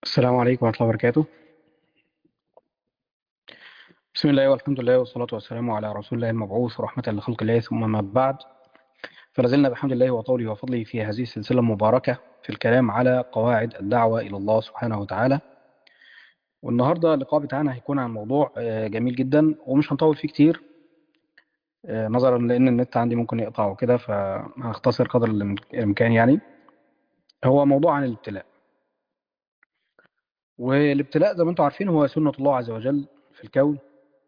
السلام عليكم ورحمة الله وبركاته. بسم الله والحمد لله والصلاة والسلام على رسول الله المبعوث رحمة لخلق الله، ثم ما بعد. فلازلنا بحمد الله وطوله وفضله في هذه السلسلة المباركة في الكلام على قواعد الدعوة إلى الله سبحانه وتعالى. والنهاردة اللقاء بتاعنا هيكون عن موضوع جميل جدا ومش هنطول فيه كتير، نظرا لأن النت عندي ممكن يقطع وكده، فهختصر قدر الإمكان يعني. هو موضوع عن الابتلاء. والابتلاء زي ما انتم عارفين هو سنة الله عز وجل في الكون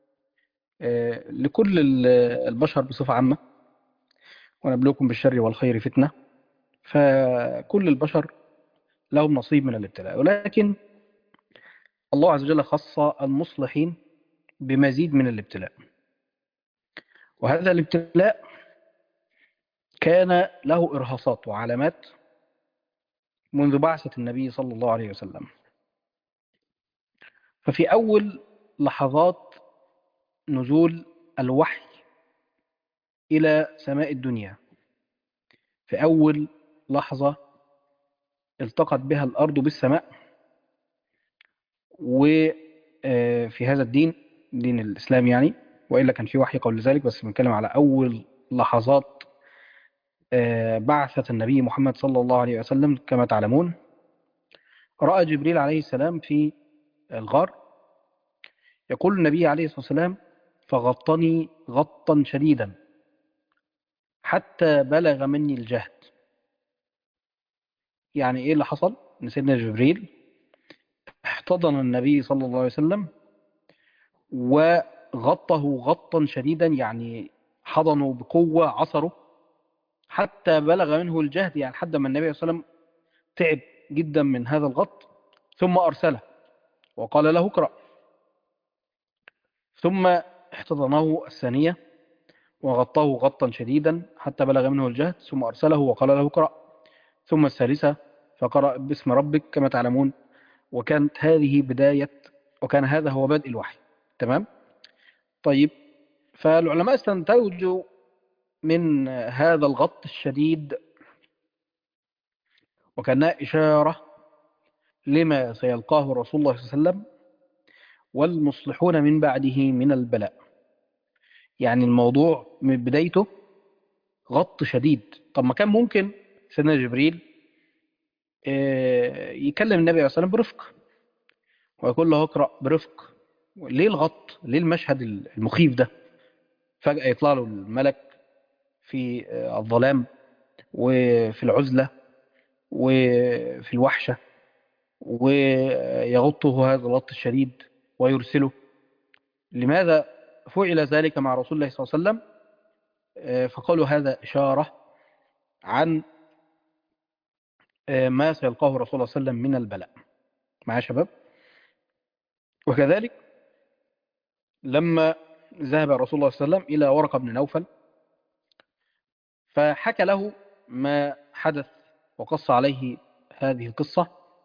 لكل البشر بصفة عامة. ونبلوكم بالشر والخير فتنة. فكل البشر لهم نصيب من الابتلاء، ولكن الله عز وجل خص المصلحين بمزيد من الابتلاء. وهذا الابتلاء كان له إرهاصات وعلامات منذ بعثة النبي صلى الله عليه وسلم. ففي أول لحظات نزول الوحي إلى سماء الدنيا، في أول لحظة التقت بها الأرض بالسماء، وفي هذا الدين، دين الإسلام يعني، وإلا كان في وحي قبل ذلك، بس بنتكلم على أول لحظات بعثة النبي محمد صلى الله عليه وسلم. كما تعلمون، رأى جبريل عليه السلام في الغار، يقول النبي عليه الصلاة والسلام: فغطني غطا شديدا حتى بلغ مني الجهد. يعني إيه اللي حصل؟ إن سيدنا جبريل احتضن النبي صلى الله عليه وسلم وغطه غطا شديدا، يعني حضنه بقوة، عصره حتى بلغ منه الجهد، يعني لحد ما النبي صلى الله عليه وسلم تعب جدا من هذا الغط. ثم أرسله وقال له اقرأ. ثم احتضنه الثانية وغطاه غطا شديدا حتى بلغ منه الجهد، ثم أرسله وقال له اقرأ. ثم الثالثة فقرأ باسم ربك كما تعلمون. وكانت هذه بداية، وكان هذا هو بدء الوحي. تمام؟ طيب، فالعلماء استنتجوا من هذا الغط الشديد وكانها إشارة لما سيلقاه رسول الله صلى الله عليه وسلم والمصلحون من بعده من البلاء. يعني الموضوع من بدايته غط شديد. طب ما كان ممكن سيدنا جبريل يكلم النبي عليه الصلاة والسلام برفق ويقول له اقرأ برفق. ليه الغط؟ ليه المشهد المخيف ده؟ فجأة يطلع له الملك في الظلام وفي العزلة وفي الوحشة، ويغطه هذا الغط الشديد ويرسله. لماذا فعل ذلك مع رسول الله صلى الله عليه وسلم؟ فقالوا هذا إشارة عن ما سيلقاه رسول الله صلى الله عليه وسلم من البلاء. معايا يا شباب؟ وكذلك لما ذهب رسول الله صلى الله عليه وسلم إلى ورقة بن نوفل فحكى له ما حدث وقص عليه هذه القصة،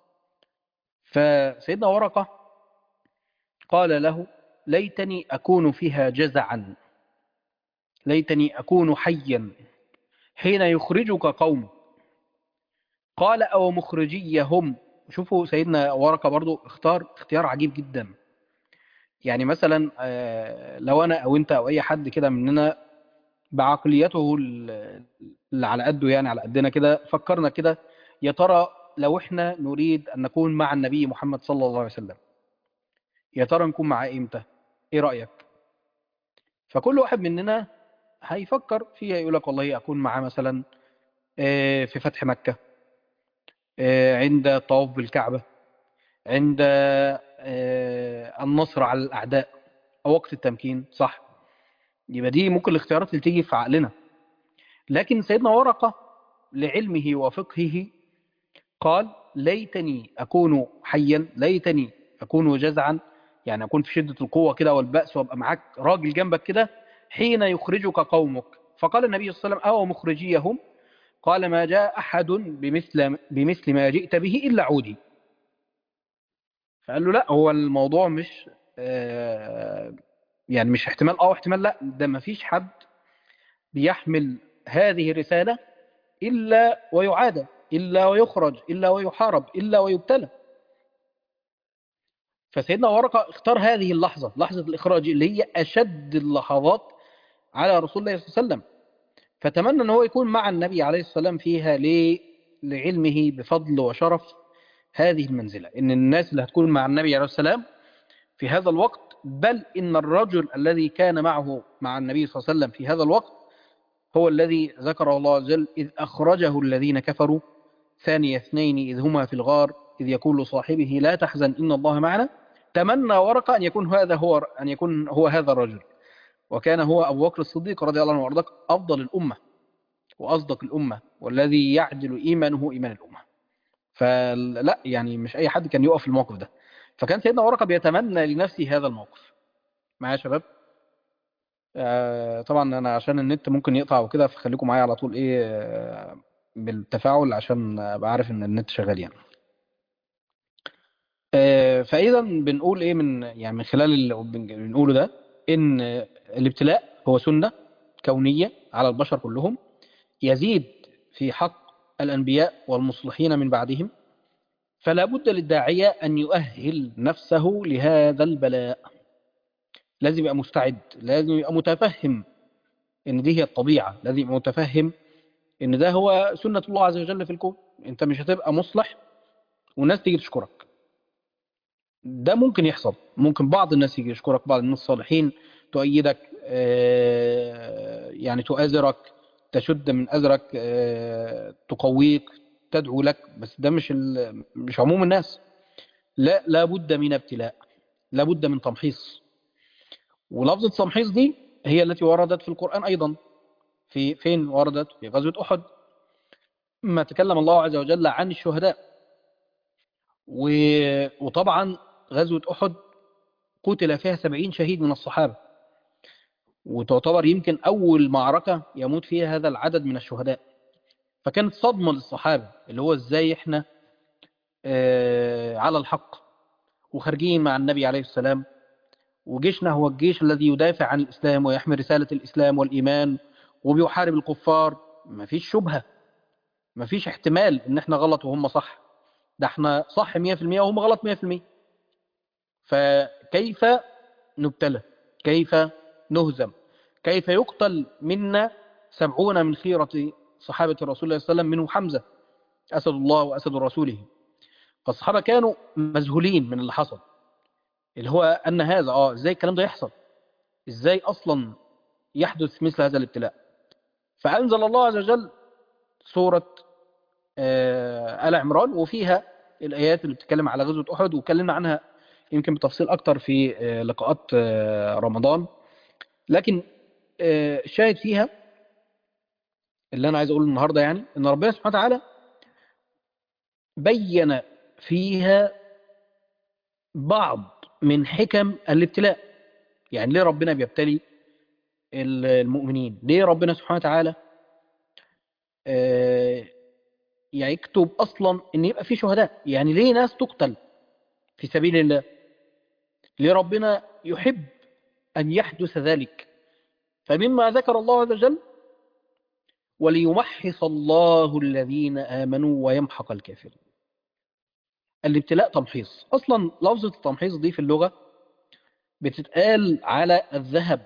فسيدنا ورقة قال له: ليتني أكون فيها جزعا، ليتني أكون حيا حين يخرجك قوم. قال: أو مخرجي هم. شوفوا سيدنا ورقة برضو اختار اختيار عجيب جدا. يعني مثلا لو أنا أو أنت أو أي حد كده مننا بعقليته اللي على قده، يعني على قدنا كده، فكرنا كده: يا ترى لو احنا نريد أن نكون مع النبي محمد صلى الله عليه وسلم، يا ترى نكون معاه إمتى؟ إيه رأيك؟ فكل واحد مننا هيفكر فيها، يقول لك والله أكون معاه مثلا في فتح مكة، عند الطواف بالكعبة، عند النصر على الأعداء، أو وقت التمكين. صح؟ يبقى دي ممكن الاختيارات اللي تيجي في عقلنا. لكن سيدنا ورقة لعلمه وفقهه قال: ليتني أكون حيا، ليتني أكون جزعا، يعني أكون في شدة القوة كده والبأس وأبقى معاك راجل جنبك كده حين يخرجك قومك. فقال النبي صلى الله عليه وسلم: أو مخرجيهم؟ قال: ما جاء أحد بمثل ما جئت به إلا عودي. فقال له: لا، هو الموضوع مش يعني مش احتمال احتمال، لا، ده ما فيش حد بيحمل هذه الرسالة إلا ويعادى، إلا ويخرج، إلا ويحارب، إلا ويبتلى. فسيدنا ورقة اختار هذه اللحظة، لحظة الإخراج اللي هي أشد اللحظات على رسول الله صلى الله عليه وسلم، فتمنى أن هو يكون مع النبي عليه الصلاة والسلام فيها لعلمه بفضل وشرف هذه المنزلة، إن الناس اللي هتكون مع النبي عليه الصلاة والسلام في هذا الوقت، بل إن الرجل الذي كان معه مع النبي صلى الله عليه وسلم في هذا الوقت هو الذي ذكره الله عز وجل: إذ أخرجه الذين كفروا ثاني اثنين إذ هما في الغار إذ يقول لصاحبه لا تحزن إن الله معنا. تمنى ورقة أن يكون هو هذا الرجل، وكان هو أبو بكر الصديق رضي الله عنه وأرضاه أفضل الأمة وأصدق الأمة، والذي يعدل إيمانه إيمان الأمة. فلا يعني مش أي حد كان يقف في الموقف ده، فكان سيدنا ورقة بيتمنى لنفسه هذا الموقف. معايا يا شباب؟ طبعا أنا عشان النت ممكن يقطع وكده، فخليكم معايا على طول إيه بالتفاعل عشان أبقى عارف إن النت شغال يعني. فإذا بنقول إيه من خلال اللي بنقوله ده، إن الابتلاء هو سنة كونية على البشر كلهم، يزيد في حق الأنبياء والمصلحين من بعدهم، فلا بد للداعية أن يؤهل نفسه لهذا البلاء. لازم يبقى مستعد، لازم يبقى متفهم إن دي هي الطبيعة، لازم يبقى متفهم إن ده هو سنة الله عز وجل في الكون. أنت مش هتبقى مصلح والناس تيجي تشكرك، ده ممكن يحصل، ممكن بعض الناس يجي يشكرك، بعض الناس الصالحين تؤيدك، يعني تؤازرك، تشد من أزرك، تقويك، تدعو لك، بس ده مش عموم الناس. لا، لابد من ابتلاء، لابد من تمحيص. ولفظة تمحيص دي هي التي وردت في القرآن أيضا. فين وردت؟ في غزوة أحد، ما تكلم الله عز وجل عن الشهداء. وطبعا غزوة أحد قتل فيها 70 شهيد من الصحابة، وتعتبر يمكن أول معركة يموت فيها هذا العدد من الشهداء. فكانت صدمة للصحابة، اللي هو إزاي إحنا على الحق وخارجين مع النبي عليه السلام، وجيشنا هو الجيش الذي يدافع عن الإسلام ويحمي رسالة الإسلام والإيمان وبيحارب الكفار. مفيش شبهة، مفيش احتمال إن إحنا غلط وهم صح، ده إحنا صح 100% وهم غلط 100%. فكيف نبتلى؟ كيف نهزم؟ كيف يقتل منا 70 من خيرة صحابة الرسول صلى الله عليه وسلم، منهم حمزة أسد الله وأسد رسوله؟ فالصحابة كانوا مذهولين من اللي حصل، اللي هو أن هذا إزاي الكلام ده يحصل؟ إزاي أصلا يحدث مثل هذا الابتلاء؟ فأنزل الله عز وجل سورة آل عمران، وفيها الآيات اللي بتتكلم على غزوة أحد، واتكلمنا عنها يمكن بتفصيل أكتر في لقاءات رمضان. لكن الشاهد فيها اللي أنا عايز أقوله النهاردة، يعني أن ربنا سبحانه وتعالى بين فيها بعض من حكم الابتلاء. يعني ليه ربنا بيبتلي المؤمنين؟ ليه ربنا سبحانه وتعالى يعني يكتب أصلا أن يبقى في شهداء؟ يعني ليه ناس تقتل في سبيل الله؟ ليه ربنا يحب أن يحدث ذلك؟ فمما ذكر الله عز وجل: وليمحص الله الذين آمنوا ويمحق الكافرين. الابتلاء تمحيص. أصلا لفظة التمحيص دي في اللغة بتتقال على الذهب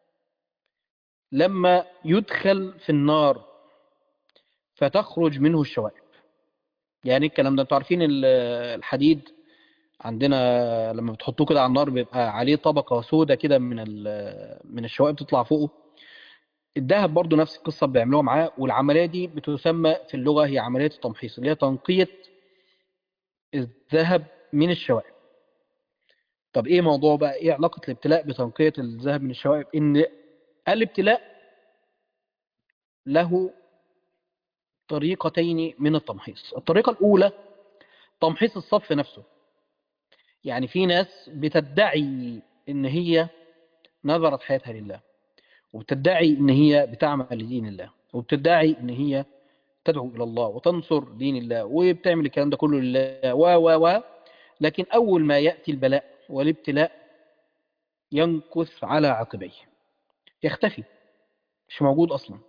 لما يدخل في النار فتخرج منه الشوائب. يعني الكلام ده انتوا عارفين الحديد عندنا لما بتحطوه كده على النار بيبقى عليه طبقة سودة كده من الشوائب تطلع فوقه. الذهب برضو نفس القصة بيعملوها معاه، والعملية دي بتسمى في اللغة هي عملية التمحيص، اللي هي تنقية الذهب من الشوائب. طب ايه موضوع بقى، ايه علاقة الابتلاء بتنقية الذهب من الشوائب؟ ان الابتلاء له طريقتين من التمحيص. الطريقة الأولى تمحيص الصف نفسه. يعني في ناس بتدعي ان هي نذرت حياتها لله، وبتدعي ان هي بتعمل لدين الله، وبتدعي ان هي تدعو الى الله وتنصر دين الله وبتعمل الكلام ده كله لله و لكن اول ما ياتي البلاء والابتلاء ينكث على عقبيه، يختفي، مش موجود اصلا.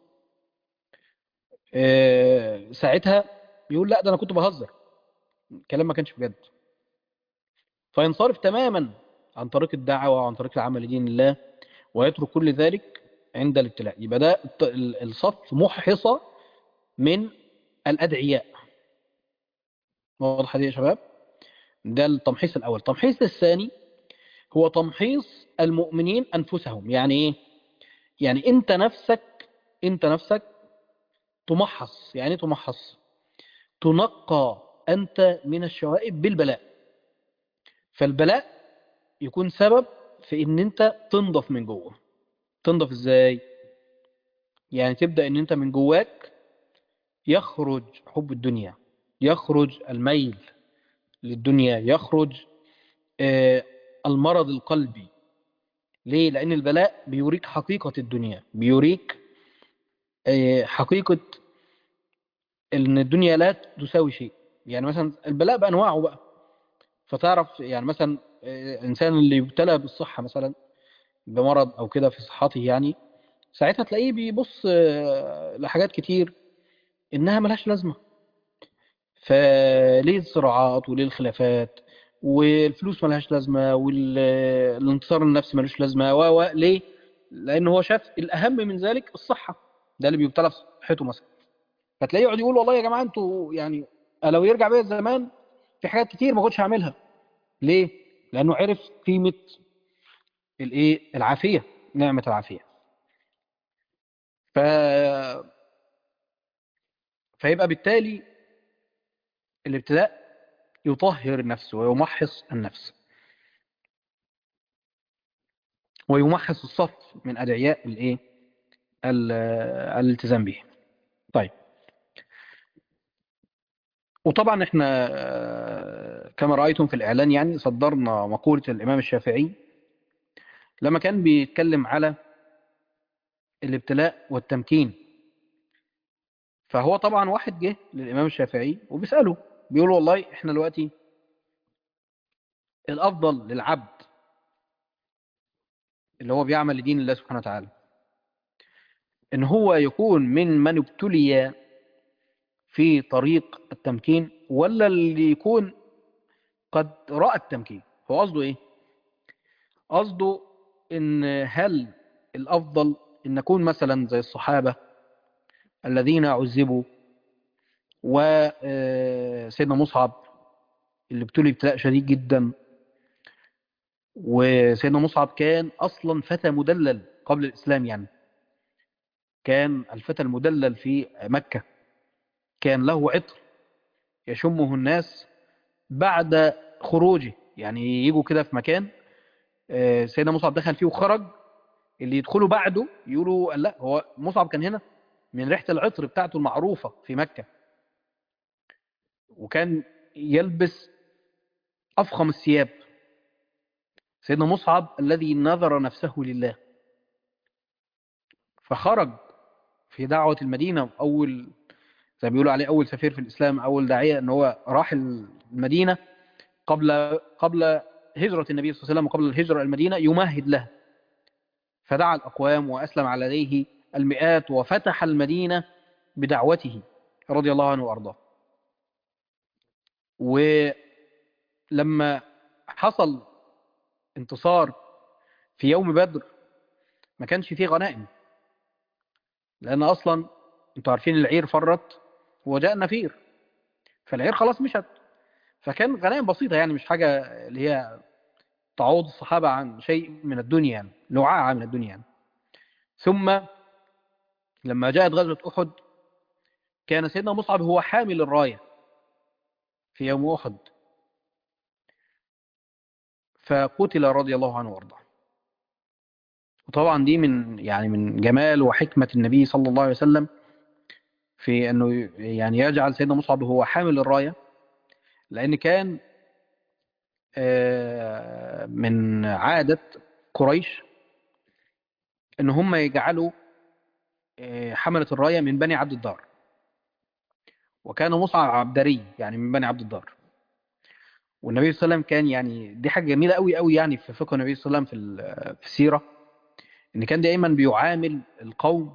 ساعتها يقول لا ده انا كنت بهزر، الكلام ما كانش بجد. فينصرف تماما عن طريق الدعوة وعن طريق العمل لدين الله ويترك كل ذلك عند الابتلاء. يبقى ده الصف محصة من الأدعياء. واضح دي يا شباب؟ ده التمحيص الأول. التمحيص الثاني هو تمحيص المؤمنين أنفسهم. يعني إيه؟ يعني أنت نفسك تمحص. يعني إيه تمحص؟ تنقى أنت من الشوائب بالبلاء. فالبلاء يكون سبب في إن أنت تنضف من جوه. تنضف إزاي؟ يعني تبدأ إن أنت من جواك يخرج حب الدنيا، يخرج الميل للدنيا، يخرج آه، المرض القلبي. ليه؟ لأن البلاء بيوريك حقيقة الدنيا، بيوريك حقيقة إن الدنيا لا تساوي شيء. يعني مثلا البلاء بأنواعه بقى. فتعرف يعني مثلا الإنسان اللي يبتلى بالصحة مثلا، بمرض أو كده في صحته، يعني ساعتها تلاقيه بيبص لحاجات كتير إنها ملهاش لازمة. فليه الصراعات وليه الخلافات والفلوس ملهاش لازمة والانتصار النفسي ملوش لازمة ليه؟ لأن هو شاف الأهم من ذلك الصحة. ده اللي بيبتلى في صحته مثلا. فتلاقيه يقعد يقول والله يا جماعة انتوا يعني لو يرجع بيا الزمان في حاجات كتير ما كنتش هعملها. ليه؟ لأنه عرف قيمة الايه؟ العافية، نعمة العافية. ف... فيبقى بالتالي الابتلاء يطهر النفس ويمحص النفس ويمحص الصف من أدعياء الايه؟ الالتزام به. طيب، وطبعا احنا كما رأيتم في الإعلان يعني صدرنا مقولة الإمام الشافعي لما كان بيتكلم على الابتلاء والتمكين. فهو طبعا واحد جه للإمام الشافعي وبيسأله، بيقول والله احنا دلوقتي الأفضل للعبد اللي هو بيعمل لدين الله سبحانه وتعالى إن هو يكون من ابتلي في طريق التمكين، ولا اللي يكون قد رأى التمكين. هو قصده إيه؟ قصده إن هل الأفضل إن نكون مثلا زي الصحابة الذين عذبوا وسيدنا مصعب اللي ابتلي ابتلاء شديد جدا. وسيدنا مصعب كان أصلا فتى مدلل قبل الإسلام، يعني كان الفتى المدلل في مكة، كان له عطر يشمه الناس بعد خروجه. يعني يجوا كده في مكان سيدنا مصعب دخل فيه وخرج، اللي يدخلوا بعده يقولوا لا هو مصعب كان هنا، من ريحة العطر بتاعته المعروفة في مكة. وكان يلبس أفخم الثياب. سيدنا مصعب الذي نذر نفسه لله، فخرج في دعوة المدينة. أول زي ما بيقولوا عليه أول سفير في الإسلام، أول داعية، أن هو راح المدينة قبل هجرة النبي صلى الله عليه وسلم وقبل الهجرة إلى المدينة يمهد لها. فدعا الأقوام وأسلم على يديه المئات وفتح المدينة بدعوته رضي الله عنه وأرضاه. ولما حصل انتصار في يوم بدر ما كانش فيه غنائم، لأن أصلا انتوا عارفين العير فرت وجاء النفير، فالعير خلاص مشت. فكان غنائم بسيطة، يعني مش حاجة اللي هي تعوض الصحابة عن شيء من الدنيا، يعني لعاعة من الدنيا يعني. ثم لما جاءت غزوة أحد كان سيدنا مصعب هو حامل الراية في يوم أحد، فقتل رضي الله عنه وارضاه. وطبعا دي من يعني من جمال وحكمة النبي صلى الله عليه وسلم في أنه يعني يجعل سيدنا مصعب هو حامل الراية. لأن كان من عادة قريش أن هم يجعلوا حملة الراية من بني عبد الدار، وكان مصعب عبدري يعني من بني عبد الدار. والنبي صلى الله عليه وسلم كان يعني دي حاجة جميلة قوي قوي يعني في فقه النبي صلى الله عليه وسلم في السيرة، ان كان دائما بيعامل القوم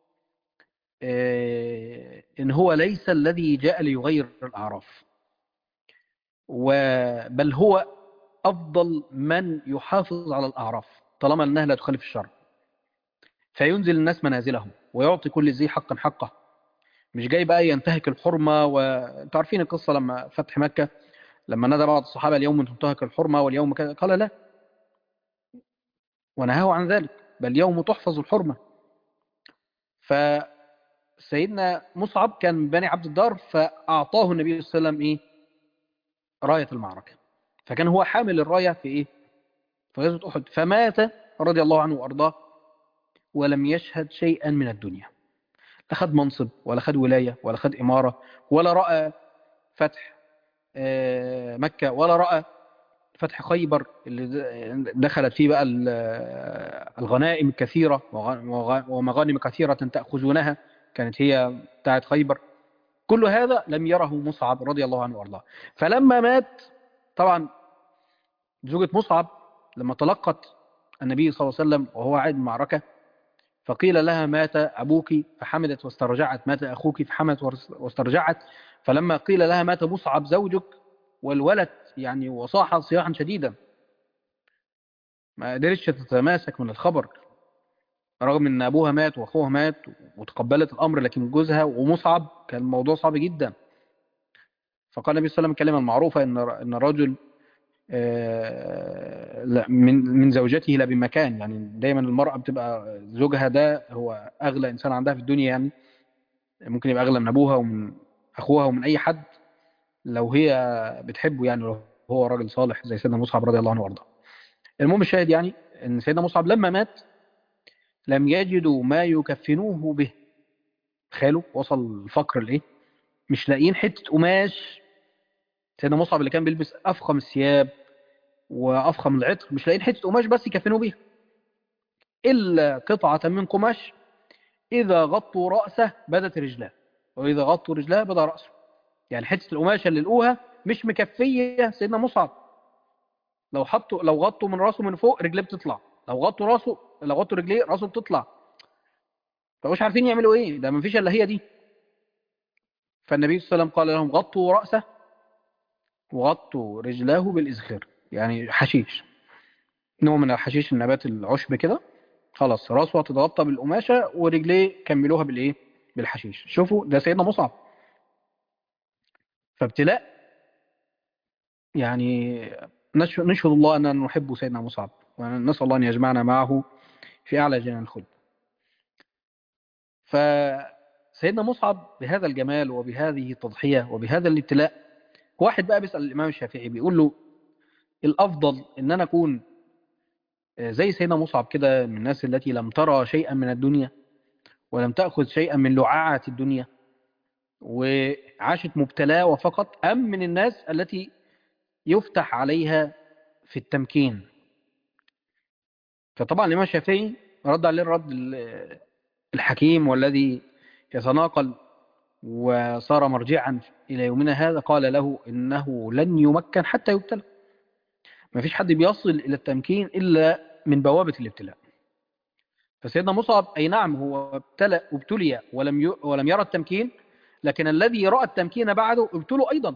ان هو ليس الذي جاء ليغير الاعراف، بل هو أفضل من يحافظ على الأعراف طالما أنها لا تخالف الشرع، فينزل الناس منازلهم ويعطي كل ذي حق حقه. مش جاي بقى ينتهك الحرمة، وانتوا عارفين القصة لما فتح مكة، لما نادى بعض الصحابة اليوم تنتهك الحرمة واليوم كذا، قال لا، ونهاه عن ذلك، بل يوم تحفظ الحرمة. فسيدنا مصعب كان من بني عبد الدار، فأعطاه النبي صلى الله عليه وسلم إيه؟ راية المعركة. فكان هو حامل الراية في إيه؟ في غزوة أحد، فمات رضي الله عنه وأرضاه ولم يشهد شيئا من الدنيا، لا خد منصب ولا خد ولاية ولا خد إمارة، ولا رأى فتح مكة، ولا رأى فتح خيبر اللي دخلت فيه بقى الغنائم الكثيرة ومغانم كثيرة تأخذونها، كانت هي بتاعت خيبر. كل هذا لم يره مصعب رضي الله عنه وارضاه. فلما مات، طبعا زوجة مصعب لما تلقت النبي صلى الله عليه وسلم وهو عائد من المعركة، فقيل لها مات أبوك فحمدت واسترجعت، مات أخوك فحمدت واسترجعت. فلما قيل لها مات مصعب زوجك والولد يعني وصاح صياحا شديدا، ما قدرتش تتماسك من الخبر، رغم ان ابوها مات واخوها مات وتقبلت الامر، لكن جوزها ومصعب كان الموضوع صعب جدا. فقال النبي صلى الله عليه وسلم الكلمه المعروفه ان الرجل من زوجته لا بمكان، يعني دايما المراه بتبقى زوجها ده هو اغلى انسان عندها في الدنيا، يعني ممكن يبقى اغلى من ابوها ومن اخوها ومن اي حد لو هي بتحبه، يعني لو هو راجل صالح زي سيدنا مصعب رضي الله عنه وارضاه. المهم الشاهد يعني ان سيدنا مصعب لما مات لم يجدوا ما يكفنوه به. تخيلوا وصل الفقر لايه، مش لاقيين حته قماش. سيدنا مصعب اللي كان بيلبس افخم الثياب وافخم العطر، مش لاقيين حته قماش بس يكفنوه بيها، الا قطعه من قماش اذا غطوا راسه بدت رجلاه، واذا غطوا رجلاه بدا راسه. يعني حته القماشه اللي لقوها مش مكفيه سيدنا مصعب. لو غطوا من راسه من فوق رجليه بتطلع، لو غطوا رجليه راسه بتطلع. فمش عارفين يعملوا ايه، ده مفيش الا هي دي. فالنبي صلى الله عليه وسلم قال لهم غطوا راسه وغطوا رجلاه بالإزخر، يعني حشيش، نوع من الحشيش، النبات العشب كده. خلاص راسه هتتغطى بالقماشة ورجليه كملوها بالإيه؟ بالحشيش. شوفوا ده سيدنا مصعب. فابتلاء يعني، نشهد الله أننا نحب سيدنا مصعب، ونسأل الله أن يجمعنا معه في أعلى جنان الخلد. فسيدنا مصعب بهذا الجمال وبهذه التضحية وبهذا الابتلاء، واحد بقى بيسأل الإمام الشافعي بيقول له الأفضل إن أنا أكون زي سيدنا مصعب كده من الناس التي لم ترى شيئا من الدنيا ولم تأخذ شيئا من لعاعة الدنيا وعاشت مبتلاة وفقط، أم من الناس التي يفتح عليها في التمكين؟ فطبعا الإمام الشافعي رد عليه الرد الحكيم والذي يتناقل وصار مرجعا إلى يومنا هذا. قال له إنه لن يمكن حتى يبتلى. ما فيش حد بيصل إلى التمكين إلا من بوابة الابتلاء. فسيدنا مصعب أي نعم هو ابتلي ولم يرى التمكين، لكن الذي رأى التمكين بعده ابتلوا أيضا.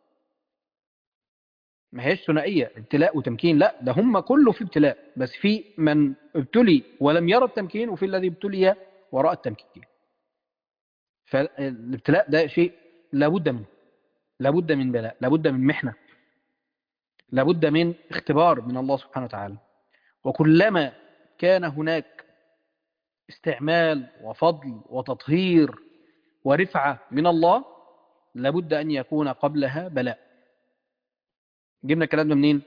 ما هيش ثنائية ابتلاء وتمكين، لا، ده هم كله في ابتلاء، بس في من ابتلي ولم يرى التمكين وفي الذي ابتلي ورأى التمكين. فالابتلاء ده شيء لابد منه، لابد من بلاء، لابد من محنة، لابد من اختبار من الله سبحانه وتعالى. وكلما كان هناك استعمال وفضل وتطهير ورفعة من الله لابد أن يكون قبلها بلاء. جبنا الكلام ده منين؟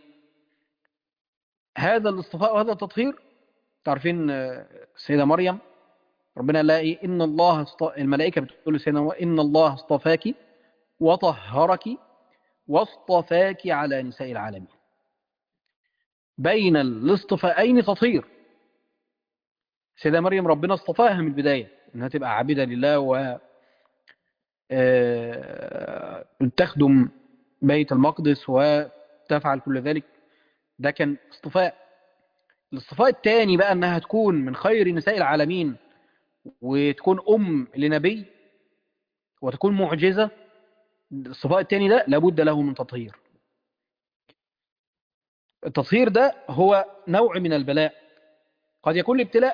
هذا الاصطفاء وهذا التطهير. تعرفين السيدة مريم ربنا قال لها إيه؟ إن الله الملائكة بتقول لسيدنا مريم إن الله اصطفاك وطهرك واصطفاك على نساء العالمين. بين الاصطفاءين تطهير. سيدة مريم ربنا اصطفاها من البداية إنها تبقى عابدة لله و تخدم بيت المقدس وتفعل كل ذلك. ده كان اصطفاء. الاصطفاء الثاني بقى انها تكون من خير نساء العالمين وتكون لنبي وتكون معجزة. الاصطفاء الثاني ده لابد له من تطهير. التطهير ده هو نوع من البلاء. قد يكون الابتلاء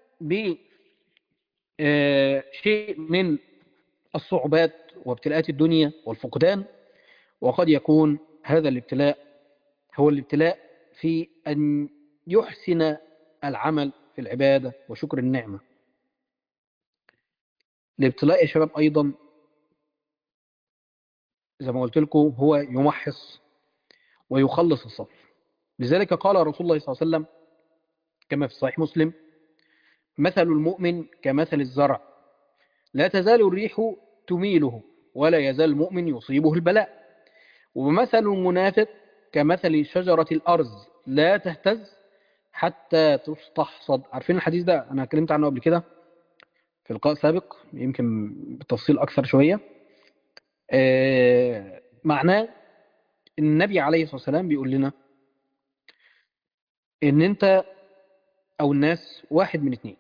بشيء من الصعوبات وابتلاءات الدنيا والفقدان، وقد يكون هذا الابتلاء هو الابتلاء في أن يحسن العمل في العبادة وشكر النعمة. الابتلاء يا شباب أيضا زي ما قلت لكم هو يمحص ويخلص الصف. لذلك قال رسول الله صلى الله عليه وسلم كما في صحيح مسلم: مثل المؤمن كمثل الزرع، لا تزال الريح تميله ولا يزال المؤمن يصيبه البلاء. ومثل المنافق كمثل شجرة الأرز لا تهتز حتى تستحصد. عارفين الحديث ده؟ أنا اتكلمت عنه قبل كده في لقاء سابق، يمكن بتفصيل أكثر شوية. معناه إن النبي عليه الصلاة والسلام بيقول لنا إن أنت أو الناس واحد من اتنين،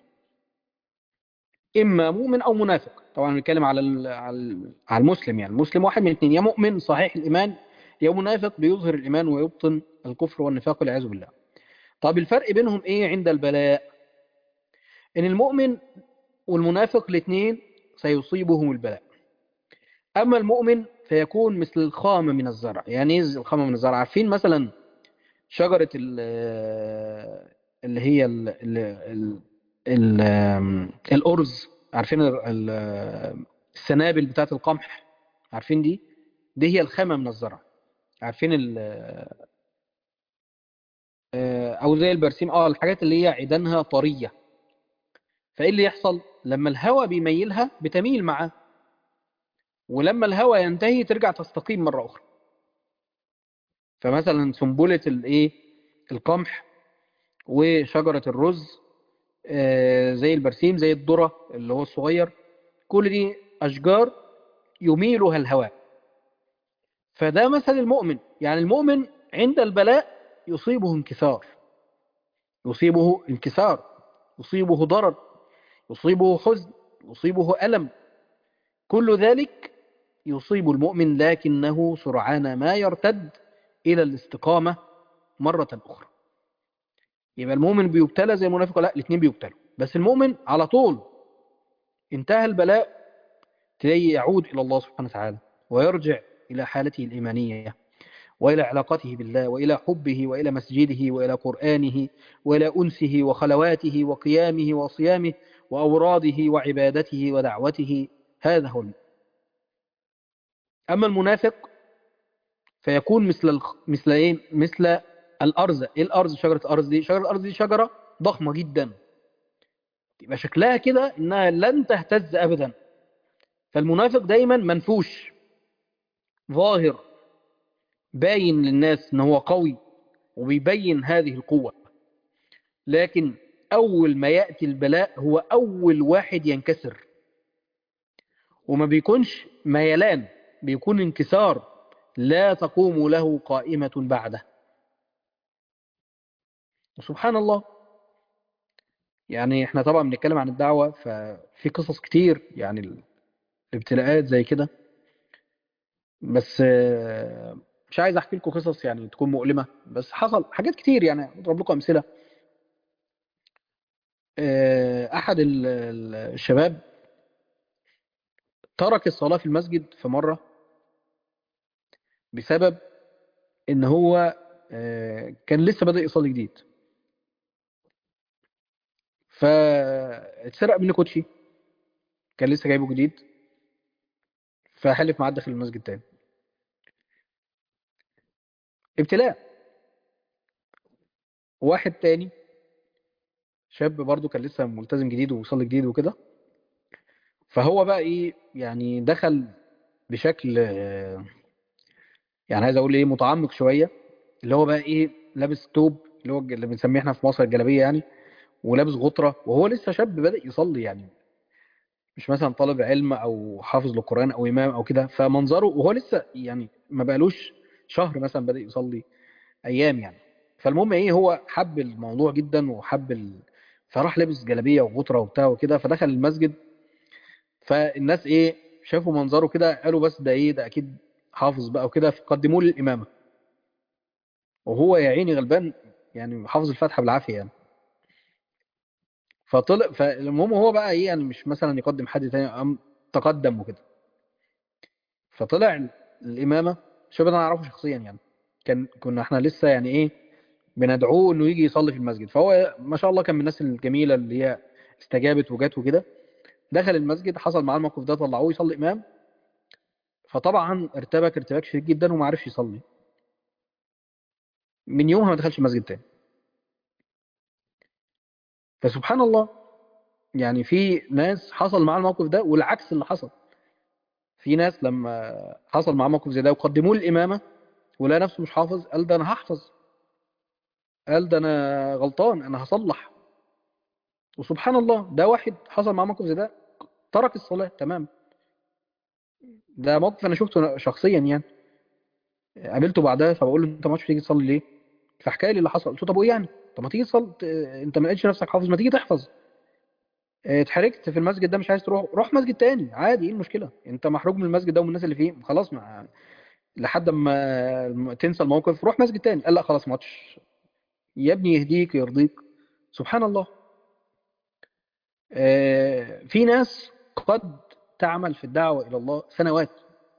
إما مؤمن أو منافق. طبعا بنتكلم على المسلم، يعني المسلم واحد من اتنين: يا مؤمن صحيح الإيمان، يا منافق بيظهر الإيمان ويبطن الكفر والنفاق والعياذ بالله. طب الفرق بينهم إيه عند البلاء؟ إن المؤمن والمنافق الاثنين سيصيبهم البلاء. أما المؤمن فيكون مثل الخامة من الزرع. يعني إيه الخامة من الزرع؟ عارفين مثلا شجرة اللي هي ال الأرز؟ عارفين السنابل بتاعت القمح؟ عارفين دي هي الخامة من الزرع. عارفين أو زي البرسيم، الحاجات اللي هي عيدانها طرية. فإيه اللي يحصل؟ لما الهواء بيميلها بتميل معاه، ولما الهواء ينتهي ترجع تستقيم مرة أخرى. فمثلا سنبلة القمح وشجرة الرز، زي البرسيم، زي الذرة اللي هو الصغير، كل دي أشجار يميلها الهواء. فده مثل المؤمن. يعني المؤمن عند البلاء يصيبه انكسار، يصيبه انكسار، يصيبه ضرر، يصيبه حزن، يصيبه ألم. كل ذلك يصيب المؤمن، لكنه سرعان ما يرتد إلى الاستقامة مرة أخرى. يبقى المؤمن بيبتلى زي المنافق؟ لا، الاثنين بيبتلوا، بس المؤمن على طول انتهى البلاء تلاقيه يعود إلى الله سبحانه وتعالى ويرجع إلى حالته الإيمانية وإلى علاقته بالله وإلى حبه وإلى مسجده وإلى قرآنه وإلى أنسه وخلواته وقيامه وصيامه وأوراده وعبادته ودعوته. هذا هو المؤمن. أما المنافق فيكون مثل الأرز. إيه الأرز؟ شجرة الأرز دي، شجرة الأرز دي شجرة ضخمة جدا، يبقى شكلها كده إنها لن تهتز أبدا. فالمنافق دايما منفوش، ظاهر، باين للناس إن هو قوي وبيبين هذه القوة، لكن أول ما يأتي البلاء هو أول واحد ينكسر. وما بيكونش ميلان، بيكون انكسار لا تقوم له قائمة بعده. وسبحان الله، يعني احنا طبعا بنتكلم عن الدعوة، ففي قصص كتير يعني الابتلاءات زي كده. بس مش عايز احكي لكم قصص يعني تكون مؤلمة، بس حصل حاجات كتير يعني. اضرب لكم امثلة. احد الشباب ترك الصلاة في المسجد في مرة بسبب ان هو كان لسه بدأ يصلي جديد، فاتسرق منه كوتشي كان لسه جايبه جديد، فحلف معاه داخل المسجد تاني. ابتلاء. واحد تاني شاب برضو كان لسه ملتزم جديد ومصلي جديد وكده، فهو بقى يعني دخل بشكل يعني عايز اقول متعمق شويه. اللي هو بقى لابس توب، اللي هو اللي بنسميه احنا في مصر الجلابيه يعني، ولابس غطره، وهو لسه شاب بادئ يصلي يعني، مش مثلا طالب علم او حافظ للقران او امام او كده. فمنظره وهو لسه يعني ما بقالوش شهر مثلا بادئ يصلي، ايام يعني. فالمهم هو حب الموضوع جدا وحب فراح لابس جلابيه وغطره وبتاع وكده، فدخل المسجد. فالناس شافوا منظره كده، قالوا بس ده ده اكيد حافظ بقى وكده، فقدموه للامامه. وهو يا عيني غلبان يعني حافظ الفاتحة بالعافية يعني. فطلع، فالمهم هو بقى ايه يعني، مش مثلا يقدم حد تاني، قام تقدم وكده. فطلع الإمامة، شوف أنا أعرفه شخصيا يعني، كنا احنا لسه يعني ايه بندعوه انه يجي يصلي في المسجد. فهو ما شاء الله كان من الناس الجميلة اللي هي استجابت وجات وكده. دخل المسجد، حصل معاه الموقف ده، طلعوه يصلي إمام. فطبعا ارتبك شديد جدا وما عرفش يصلي. من يومها ما دخلش المسجد تاني. فسبحان الله، يعني في ناس حصل معاه الموقف ده والعكس اللي حصل. في ناس لما حصل معاه موقف زي ده وقدموه للإمامة ولقى نفسه مش حافظ، قال ده أنا هحفظ، قال ده أنا غلطان أنا هصلح. وسبحان الله، ده واحد حصل معاه موقف زي ده ترك الصلاة تمام. ده موقف أنا شفته شخصيا يعني. قابلته بعدها فبقول له أنت ما عادش تيجي تصلي ليه؟ فحكى لي اللي حصل. قلت له طب وإيه يعني؟ طب ما تيجي تصلي، أنت ما لقيتش نفسك حافظ، ما تيجي تحفظ. اتحركت في المسجد ده مش عايز تروح، روح مسجد تاني عادي، ايه المشكله؟ انت محروق من المسجد ده ومن الناس اللي فيه خلاص، لحد ما تنسى الموقف روح مسجد تاني. قال لا خلاص ما عادش. يا ابني يهديك يرضيك. سبحان الله. في ناس قد تعمل في الدعوه الى الله سنوات،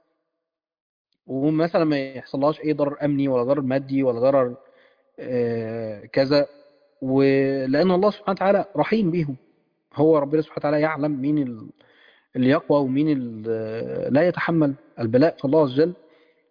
ومثلا ما يحصلهاش اي ضرر امني ولا ضرر مادي ولا ضرر كذا، ولان الله سبحانه وتعالى رحيم بيهم. هو ربنا سبحانه وتعالى يعلم مين اللي يقوى ومين اللي لا يتحمل البلاء. فالله عز وجل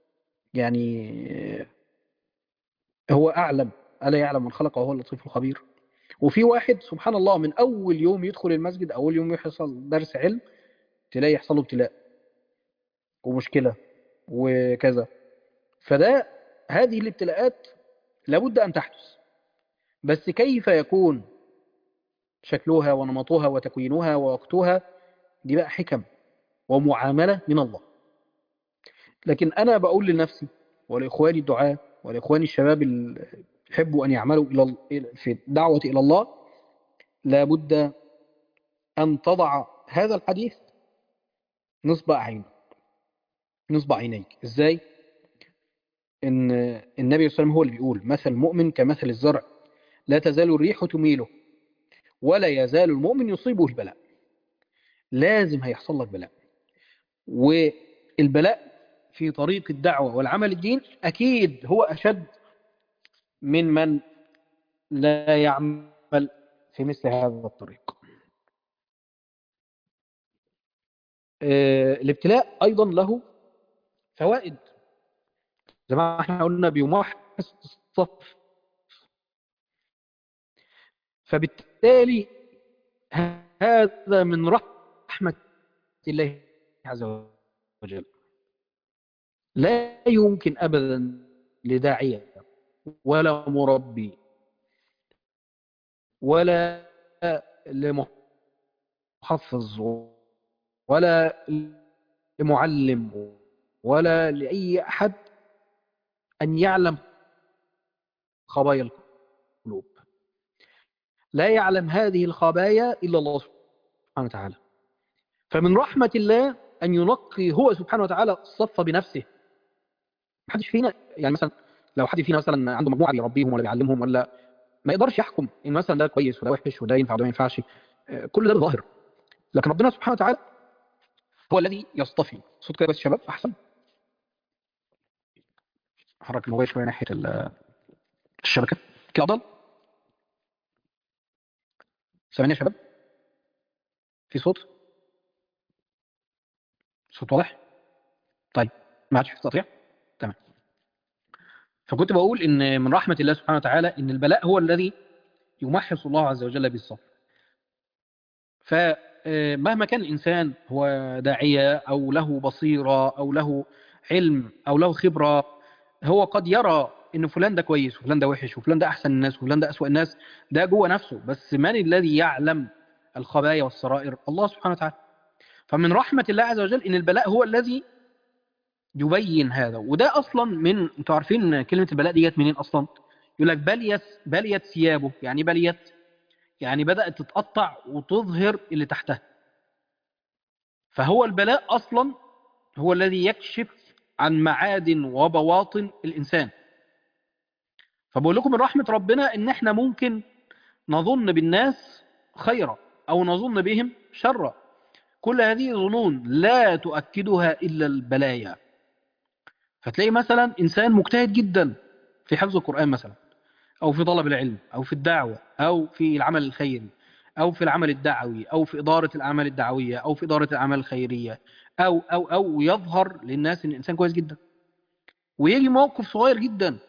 يعني هو أعلم، ألا يعلم من خلق وهو اللطيف الخبير. وفي واحد سبحان الله من أول يوم يدخل المسجد، أول يوم يحصل درس علم، تلاقي يحصل له ابتلاء ومشكلة وكذا. فده هذه الابتلاءات لابد أن تحدث، بس كيف يكون شكلها ونمطها وتكوينها ووقتها، دي بقى حكم ومعاملة من الله. لكن أنا بقول لنفسي ولإخواني الدعاة ولإخواني الشباب اللي يحبوا أن يعملوا في الدعوة إلى الله، لابد أن تضع هذا الحديث نصب عين، نصب عينيك. إزاي؟ إن النبي صلى الله عليه وسلم هو اللي بيقول مثل المؤمن كمثل الزرع، لا تزال الريح تميله ولا يزال المؤمن يصيبه البلاء. لازم هيحصل لك بلاء، والبلاء في طريق الدعوة والعمل الدين أكيد هو أشد من لا يعمل في مثل هذا الطريق. الابتلاء أيضا له فوائد، زي ما احنا قلنا بيمحص الصف. فبالتالي هذا من رحمة الله عز وجل. لا يمكن أبدا لداعية ولا مربي ولا لمحفظ ولا لمعلم ولا لأي أحد أن يعلم خبايا القلوب. لا يعلم هذه الخبايا إلا الله سبحانه وتعالى. فمن رحمة الله أن ينقي هو سبحانه وتعالى الصف بنفسه. ما حدش فينا يعني مثلا، لو حد فينا مثلا عنده مجموعة بيربيهم ولا بيعلمهم، ولا ما يقدرش يحكم إن مثلا ده كويس وده وحش وده ينفع وده ما ينفعش. كل ده ظاهر. لكن ربنا سبحانه وتعالى هو الذي يصطفي. صوت كده بس شباب أحسن. حرك الموبايل شوية ناحية الشبكة كده أفضل. سامعني يا شباب؟ في صوت واضح؟ طيب، ما عادش في تقطيع؟ تمام. فكنت بقول إن من رحمة الله سبحانه وتعالى إن البلاء هو الذي يمحص الله عز وجل بالصبر. فمهما كان الإنسان هو داعية أو له بصيرة أو له علم أو له خبرة، هو قد يرى إن فلان ده كويس وفلان ده وحش وفلان ده أحسن الناس وفلان ده أسوأ الناس. ده جوه نفسه، بس من الذي يعلم الخبايا والسرائر؟ الله سبحانه وتعالى. فمن رحمة الله عز وجل إن البلاء هو الذي يبين هذا. وده أصلا من، أنتوا عارفين كلمة البلاء دي جت منين أصلا؟ يقول لك بليت ثيابه. يعني بليت يعني بدأت تتقطع وتظهر اللي تحتها. فهو البلاء أصلا هو الذي يكشف عن معادن وبواطن الإنسان. فبقول لكم من رحمة ربنا ان احنا ممكن نظن بالناس خيرا او نظن بهم شرا. كل هذه ظنون لا تؤكدها الا البلايا. فتلاقي مثلا انسان مجتهد جدا في حفظ القرآن مثلا، او في طلب العلم، او في الدعوة، او في العمل الخيري، او في العمل الدعوي، او في إدارة الأعمال الدعوية، او في إدارة الأعمال الخيرية، او يظهر للناس ان الانسان كويس جدا، ويجي موقف صغير جدا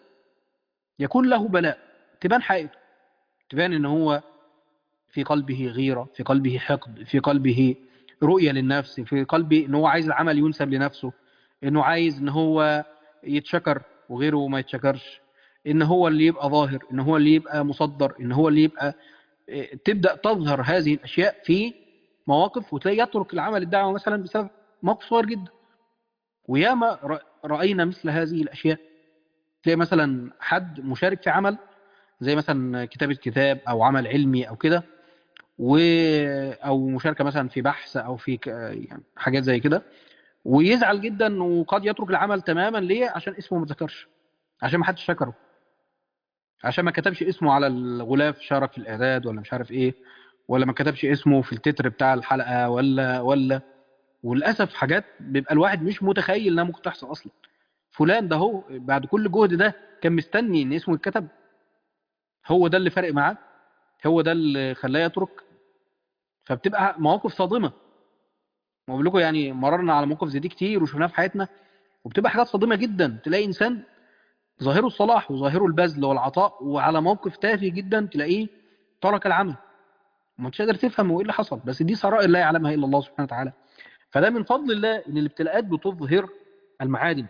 يكون له بلاء، تبان حقيقته، تبان ان هو في قلبه غيرة، في قلبه حقد، في قلبه رؤية للنفس، في قلبه ان هو عايز العمل ينسب لنفسه، انه عايز ان هو يتشكر وغيره ما يتشكرش، ان هو اللي يبقى ظاهر، ان هو اللي يبقى مصدر، ان هو اللي يبقى تبدأ تظهر هذه الاشياء في مواقف، وتلاقي يترك العمل الدعوة مثلا بسبب موقف صغير جدا. وياما رأينا مثل هذه الاشياء. تلاقي مثلا حد مشارك في عمل زي مثلا كتابة كتاب او عمل علمي او كده، و او مشاركه مثلا في بحث او في يعني حاجات زي كده، ويزعل جدا وقد يترك العمل تماما. ليه؟ عشان اسمه ما اتذكرش، عشان ما حدش شكره، عشان ما كتبش اسمه على الغلاف شارك في الاعداد ولا مش عارف ايه، ولا ما كتبش اسمه في التتر بتاع الحلقه، ولا وللاسف حاجات بيبقى الواحد مش متخيل انها ممكن تحصل اصلا. فلان ده هو بعد كل الجهد ده كان مستني ان اسمه يتكتب؟ هو ده اللي فارق معاه؟ هو ده اللي خلاه يترك؟ فبتبقى مواقف صادمه. ما بقول لكم يعني مررنا على مواقف زي دي كتير وشفناها في حياتنا، وبتبقى حاجات صادمه جدا. تلاقي انسان ظاهره الصلاح وظاهره البذل والعطاء، وعلى موقف تافه جدا تلاقيه ترك العمل، وما انتش قادر تفهم هو ايه اللي حصل. بس دي سرائر لا يعلمها الا الله سبحانه وتعالى. فده من فضل الله ان الابتلاءات بتظهر المعادن.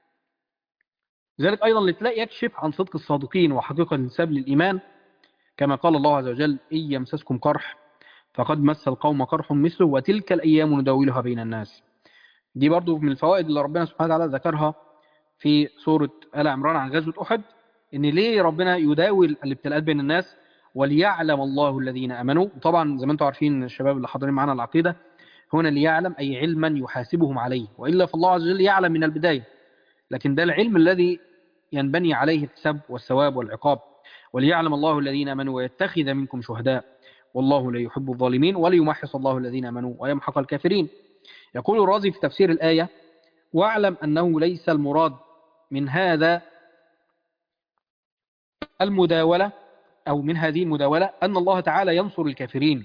لذلك ايضا اللي تلاقي يكشف عن صدق الصادقين وحقيقه الانساب للايمان، كما قال الله عز وجل: ان يمسسكم قرح فقد مس القوم قرح مثله وتلك الايام نداولها بين الناس. دي برضو من الفوائد اللي ربنا سبحانه وتعالى ذكرها في سورة آل عمران عن غزوة أحد، إن ليه ربنا يداول الابتلاءات بين الناس وليعلم الله الذين آمنوا. وطبعا زي ما انتم عارفين الشباب اللي حاضرين معنا العقيدة، هنا ليعلم أي علما يحاسبهم عليه، وإلا فالله عز وجل يعلم من البداية، لكن ده العلم الذي ينبني عليه الحساب والثواب والعقاب. وليعلم الله الذين آمنوا ويتخذ منكم شهداء والله لا يحب الظالمين وليمحص الله الذين آمنوا ويمحق الكافرين. يقول الرازي في تفسير الآية: واعلم أنه ليس المراد من هذا المداولة، أو من هذه المداولة، أن الله تعالى ينصر الكافرين،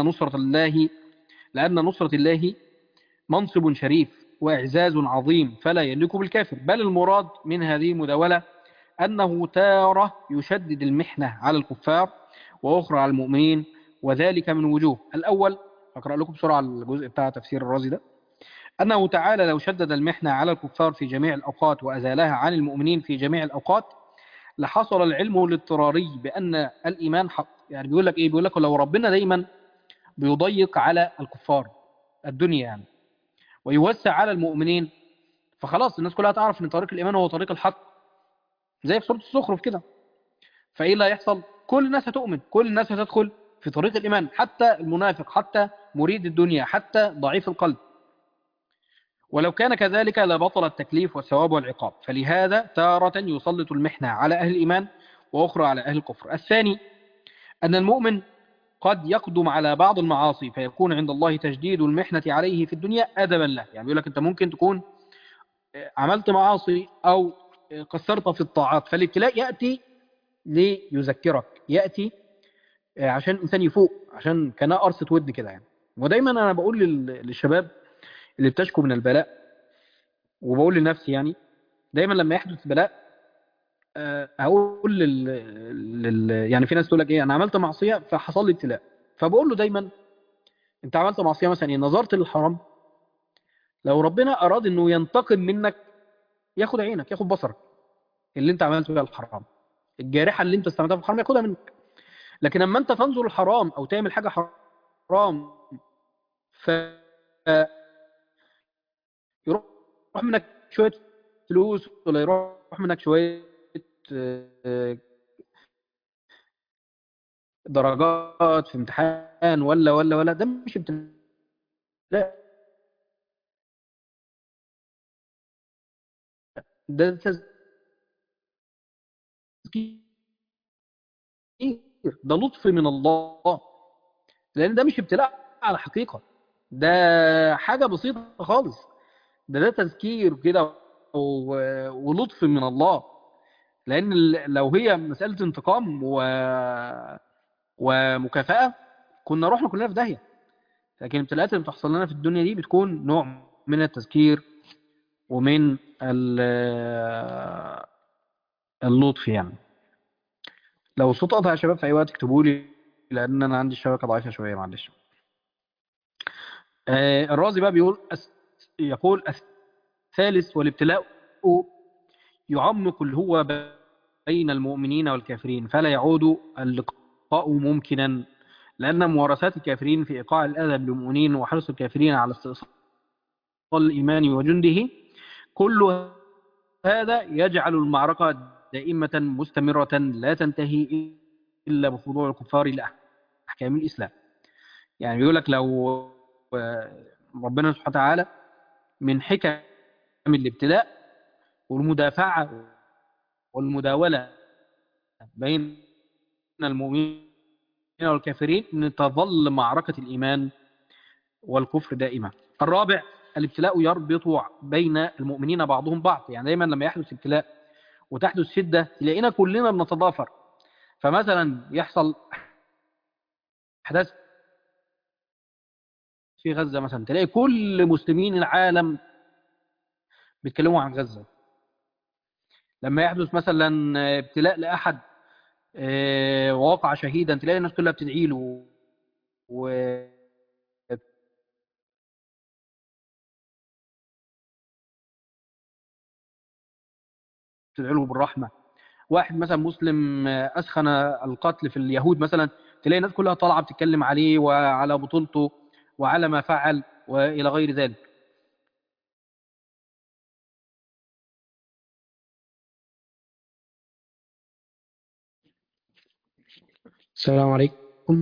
لأن نصرة الله منصب شريف وإعزاز عظيم فلا يليق بالكافر. بل المراد من هذه المداولة أنه تارة يشدد المحنة على الكفار وأخرى على المؤمنين، وذلك من وجوه. الأول، أقرأ لكم بسرعة الجزء بتاع تفسير الرازي ده: أنه تعالى لو شدد المحنة على الكفار في جميع الأوقات وأزالها عن المؤمنين في جميع الأوقات لحصل العلم الاضطراري بأن الإيمان حق. يعني بيقول لك إيه؟ بيقول لك لو ربنا دايما بيضيق على الكفار الدنيا يعني، ويوسع على المؤمنين، فخلاص الناس كلها تعرف ان طريق الإيمان هو طريق الحق، زي في سورة الزخرف كده. فإيه اللي هيحصل؟ كل الناس هتؤمن، كل الناس هتدخل في طريق الإيمان، حتى المنافق، حتى مريد الدنيا، حتى ضعيف القلب. ولو كان كذلك لبطل التكليف والثواب والعقاب. فلهذا تارة يسلط المحنة على أهل الإيمان وأخرى على أهل الكفر. الثاني، أن المؤمن قد يقدم على بعض المعاصي فيكون عند الله تجديد المحنة عليه في الدنيا أدبا له. يعني بيقول لك أنت ممكن تكون عملت معاصي أو قصرت في الطاعات، فالابتلاء يأتي ليذكرك، يأتي عشان الإنسان يفوق، عشان كناء قرصة ودن كده يعني. ودايما أنا بقول للشباب اللي بتشكو من البلاء، وبقول لنفسي يعني، دايما لما يحدث بلاء اقول يعني في ناس تقول لك ايه، انا عملت معصيه فحصل لي ابتلاء. فبقول له دايما: انت عملت معصيه مثلا ايه؟ نظرت للحرام، لو ربنا اراد انه ينتقم منك ياخد عينك، ياخد بصرك اللي انت عملته فيها الحرام، الجارحه اللي انت استعملتها في الحرام ياخدها منك. لكن اما انت تنظر الحرام او تعمل حاجه حرام فيروح منك شويه فلوس، ولا يروح منك شويه آه، درجات في امتحان، ولا ده مش ابتلاء، ده تزكية ده لطف من الله، لأن ده مش ابتلاء على حقيقة، ده حاجة بسيطة خالص، ده تذكير كده ولطف من الله. لأن لو هي مسألة انتقام ومكافأة كنا رحنا كلنا في داهية. لكن الابتلاءات اللي بتحصل لنا في الدنيا دي بتكون نوع من التذكير ومن اللطف يعني. لو الصوت قطع يا شباب في أي وقت اكتبوا لي، لأن أنا عندي الشبكة ضعيفة شوية معلش. الرازي بقى يقول الثالث والابتلاء يعمق الهوى بين المؤمنين والكافرين فلا يعود اللقاء ممكنا، لأن ممارسات الكافرين في إيقاع الأذى بالمؤمنين وحرص الكافرين على استئصال الإيمان وجنده، كل هذا يجعل المعركة دائمة مستمرة لا تنتهي إلا بخضوع الكفار لأحكام الإسلام. يعني بيقول لك لو ربنا سبحانه وتعالى من حكم الابتلاء والمدافعة والمداولة بين المؤمنين والكافرين أن تظل معركة الإيمان والكفر دائمة. الرابع الابتلاء يربط بين المؤمنين بعضهم بعض، يعني دايما لما يحدث ابتلاء وتحدث شدة تلاقينا كلنا بنتضافر. فمثلا يحصل أحداث في غزة مثلا تلاقي كل مسلمين العالم بيتكلموا عن غزة. لما يحدث مثلا ابتلاء لأحد ووقع شهيدا تلاقي الناس كلها بتدعي له وتدعي له بالرحمة. واحد مثلا مسلم أسخن القتل في اليهود مثلا تلاقي الناس كلها طالعة بتتكلم عليه وعلى بطولته وعلى ما فعل وإلى غير ذلك. السلام عليكم.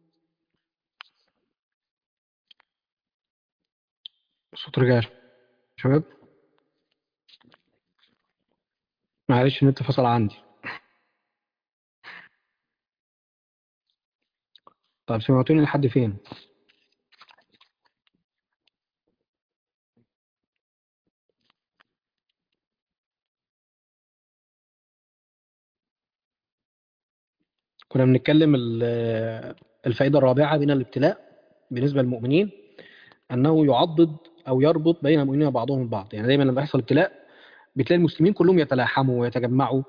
صوت رجع يا شباب، معلش النت فصل عندي. طب سمعتوني لحد فين؟ كنا بنتكلم الفائدة الرابعة من الابتلاء بالنسبة للمؤمنين أنه يعضد أو يربط بين المؤمنين وبعضهم البعض. يعني دايما لما يحصل ابتلاء بتلاقي المسلمين كلهم يتلاحموا ويتجمعوا.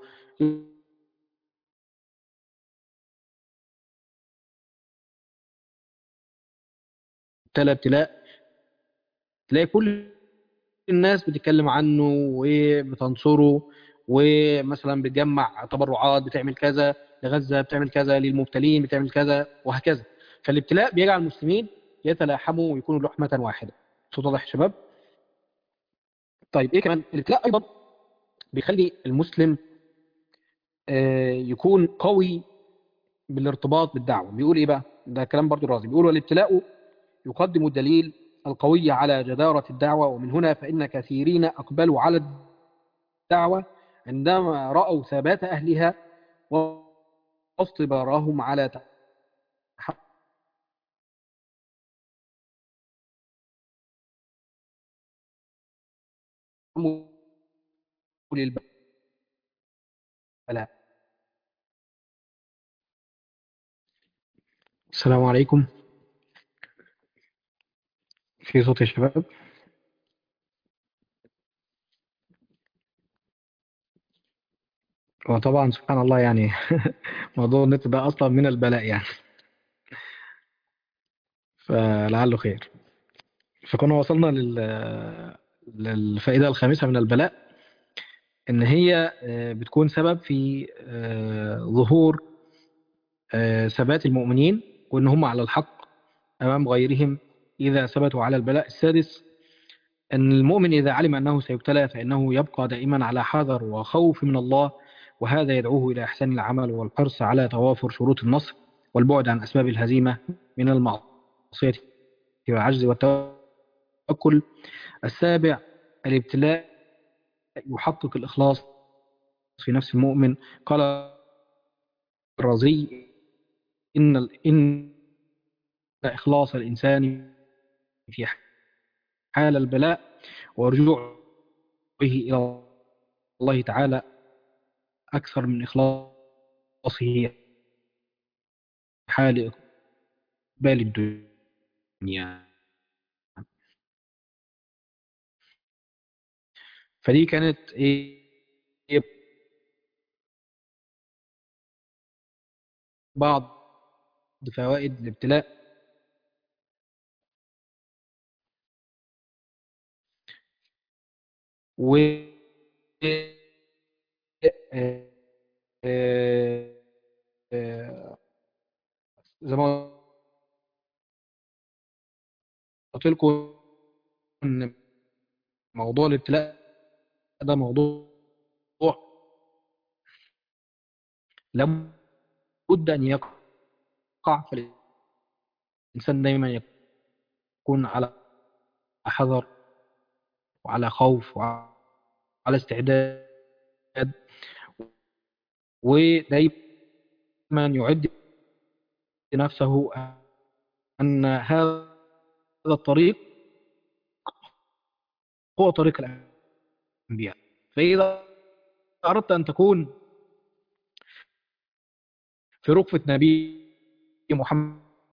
ابتلاء تلاقي كل الناس بتتكلم عنه وبتنصره، ومثلا بتجمع تبرعات، بتعمل كذا لغزة، بتعمل كذا للمبتلين، بتعمل كذا وهكذا. فالابتلاء بيجعل المسلمين يتلاحموا ويكونوا لحمة واحدة. صوت واضح يا شباب؟ طيب ايه كمان الابتلاء ايضا بيخلي المسلم يكون قوي بالارتباط بالدعوة. بيقول ايه بقى؟ ده كلام برضو الرازي بيقول والابتلاء يقدم الدليل القوي على جدارة الدعوة، ومن هنا فإن كثيرين أقبلوا على الدعوة عندما رأوا ثبات أهلها واصطبارهم على تحمل البلاء. السلام عليكم، في صوت يا شباب؟ وطبعا سبحان الله يعني موضوع النت ده أصلا من البلاء يعني، فلعله خير. فكنا وصلنا للفائدة الخامسة من البلاء، إن هي بتكون سبب في ظهور ثبات المؤمنين وإن هم على الحق أمام غيرهم إذا ثبتوا على البلاء. السادس أن المؤمن إذا علم أنه سيبتلى فإنه يبقى دائما على حذر وخوف من الله، وهذا يدعوه إلى إحسان العمل والحرص على توافر شروط النصر والبعد عن أسباب الهزيمة من المعصية والعجز والتوكل. السابع الابتلاء يحقق الإخلاص في نفس المؤمن. قال الرازي إن إخلاص الإنسان في حال البلاء ورجوعه إلى الله تعالى أكثر من إخلاصه حال إقبال الدنيا. فدي كانت بعض فوائد الابتلاء. و زي ما قلت لكم ان موضوع الابتلاء ده موضوع لابد ان يقع، فالانسان دايما يكون على حذر وعلى خوف وعلى استعداد، ودايما يعد نفسه أن هذا الطريق هو طريق الأنبياء. فإذا أردت أن تكون في ركبة نبي محمد